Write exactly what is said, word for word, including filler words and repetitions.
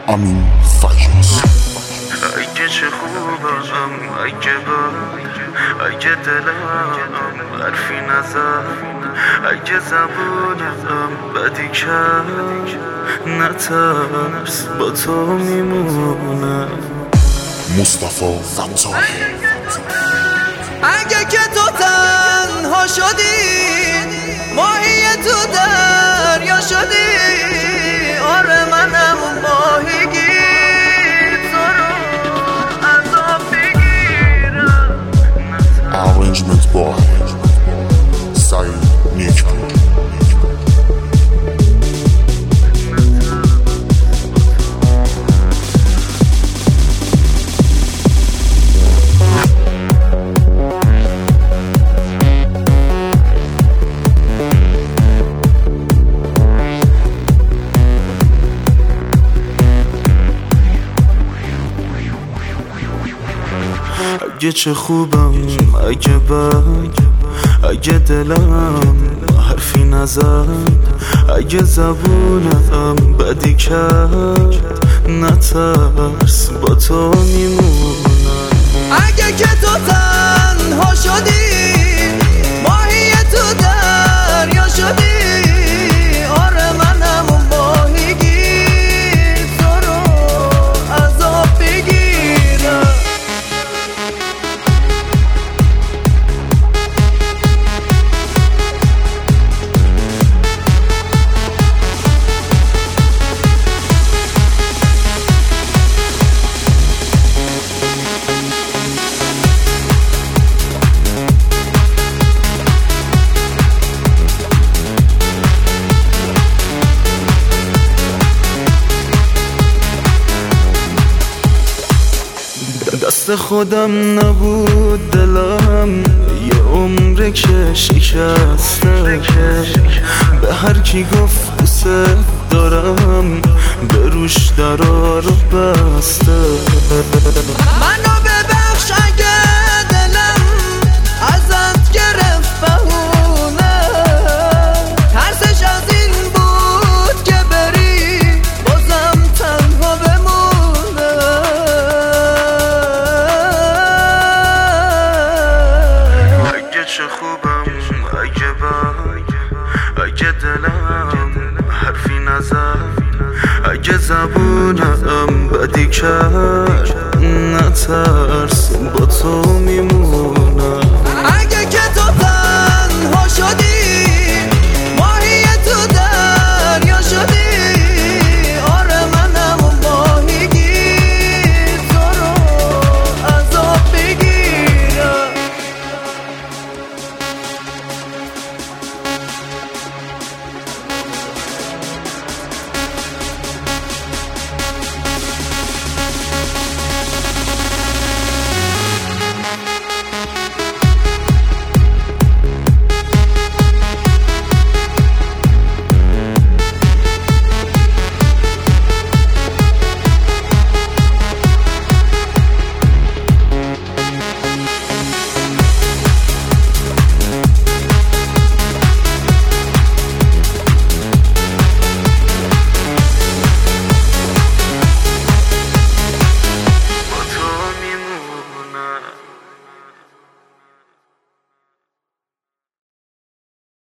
امین فجر. اگه چه خوبم، اگه بد، اگه دلم حرفی نزد، اگه زبونم بدی کرد، نترس با تو میمونم. مصطفی فتاحی. اگه که تو تنها شدی، ماهی تو دریا شدی، آره منم ماهیگیر، تو رو از آب بگیرم. Arrangement by سعید نیکپور. اگه چه خوبم، اگه بد، اگه دلم حرفی نزد، اگه زبونم بدی کرد، نترس با تو میمونم. اگه که تو تنها شدی، ماهی تو دریا شدی، آره منم ماهیگیر، تو رو از آب بگیرم. دست خودم نبود دلم، یه عمره که شکسته، به هر کی گفت دوست دارم، به روش درا رو بسته. منو ببخش اگه دلم ازت گرفت بهونه، ترسش از این بود که بری بازم تنها بمونه. اگه چه خوبم، اگه بد، اگه دلم حرفی نزد، اگه زبونم بدی کرد، نترس با تو میمونم.